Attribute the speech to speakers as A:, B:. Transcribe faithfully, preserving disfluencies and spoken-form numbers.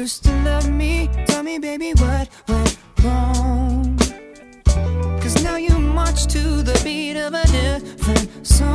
A: used to love me. Tell me, baby, what went wrong? Cause now you march to the beat of a different song.